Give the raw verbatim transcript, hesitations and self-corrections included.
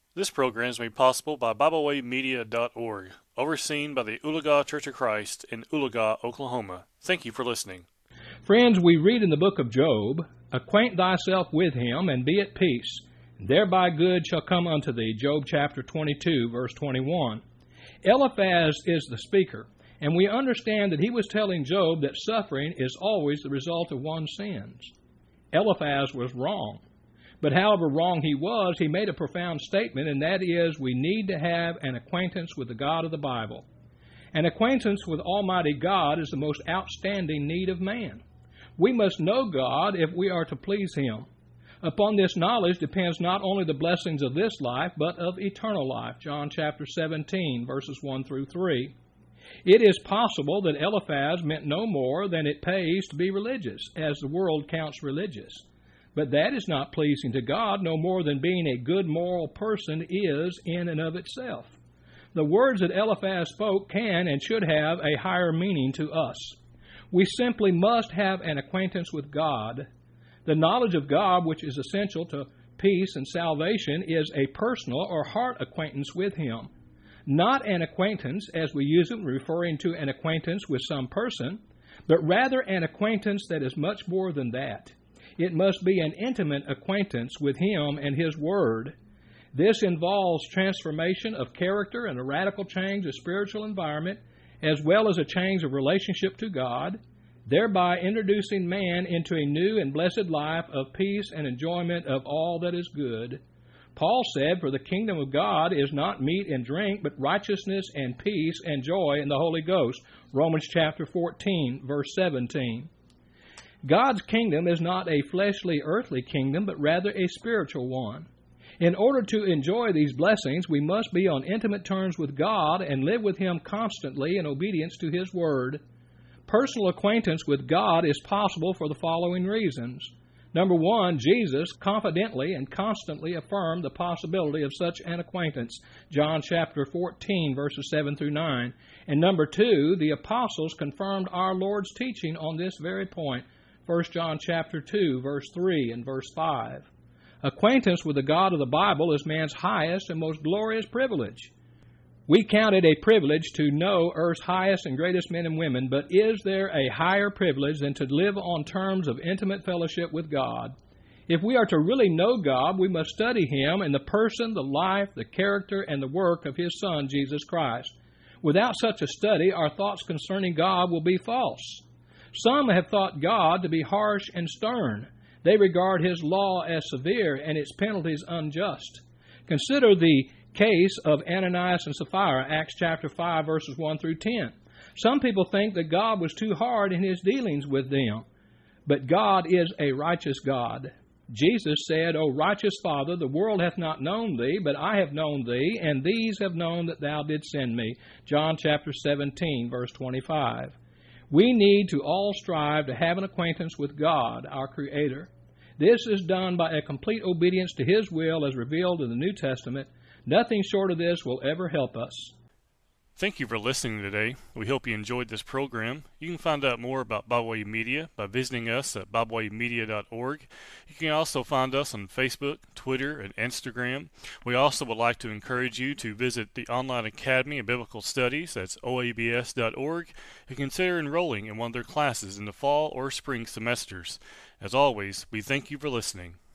This program is made possible by Bible Way Media dot org, overseen by the Oologah Church of Christ in Oologah, Oklahoma. Thank you for listening. Friends, we read in the book of Job, "Acquaint thyself with him, and be at peace. Thereby good shall come unto thee." Job chapter twenty-two, verse twenty-one. Eliphaz is the speaker, and we understand that he was telling Job that suffering is always the result of one's sins. Eliphaz was wrong. But however wrong he was, he made a profound statement, and that is, we need to have an acquaintance with the God of the Bible. An acquaintance with Almighty God is the most outstanding need of man. We must know God if we are to please Him. Upon this knowledge depends not only the blessings of this life, but of eternal life. John chapter seventeen, verses one through three. It is possible that Eliphaz meant no more than it pays to be religious, as the world counts religious. But that is not pleasing to God, no more than being a good moral person is in and of itself. The words that Eliphaz spoke can and should have a higher meaning to us. We simply must have an acquaintance with God. The knowledge of God, which is essential to peace and salvation, is a personal or heart acquaintance with Him. Not an acquaintance, as we use it, referring to an acquaintance with some person, but rather an acquaintance that is much more than that. It must be an intimate acquaintance with Him and His Word. This involves transformation of character and a radical change of spiritual environment, as well as a change of relationship to God, thereby introducing man into a new and blessed life of peace and enjoyment of all that is good. Paul said, "For the kingdom of God is not meat and drink, but righteousness and peace and joy in the Holy Ghost." Romans chapter fourteen, verse seventeen. God's kingdom is not a fleshly, earthly kingdom, but rather a spiritual one. In order to enjoy these blessings, we must be on intimate terms with God and live with Him constantly in obedience to His Word. Personal acquaintance with God is possible for the following reasons. Number one, Jesus confidently and constantly affirmed the possibility of such an acquaintance, John chapter fourteen, verses seven through nine. And number two, the apostles confirmed our Lord's teaching on this very point, First John chapter two, verse three and verse five. Acquaintance with the God of the Bible is man's highest and most glorious privilege. We count it a privilege to know earth's highest and greatest men and women, but is there a higher privilege than to live on terms of intimate fellowship with God? If we are to really know God, we must study Him and the person, the life, the character, and the work of His Son, Jesus Christ. Without such a study, our thoughts concerning God will be false. Some have thought God to be harsh and stern. They regard His law as severe and its penalties unjust. Consider the case of Ananias and Sapphira, Acts chapter five, verses one through ten. Some people think that God was too hard in His dealings with them, but God is a righteous God. Jesus said, "O righteous Father, the world hath not known Thee, but I have known Thee, and these have known that Thou didst send me." John chapter seventeen, verse twenty-five. We need to all strive to have an acquaintance with God, our Creator. This is done by a complete obedience to His will as revealed in the New Testament. Nothing short of this will ever help us. Thank you for listening today. We hope you enjoyed this program. You can find out more about Bible Way Media by visiting us at Bible Way Media dot org. You can also find us on Facebook, Twitter, and Instagram. We also would like to encourage you to visit the Online Academy of Biblical Studies, that's O A B S dot org, and consider enrolling in one of their classes in the fall or spring semesters. As always, we thank you for listening.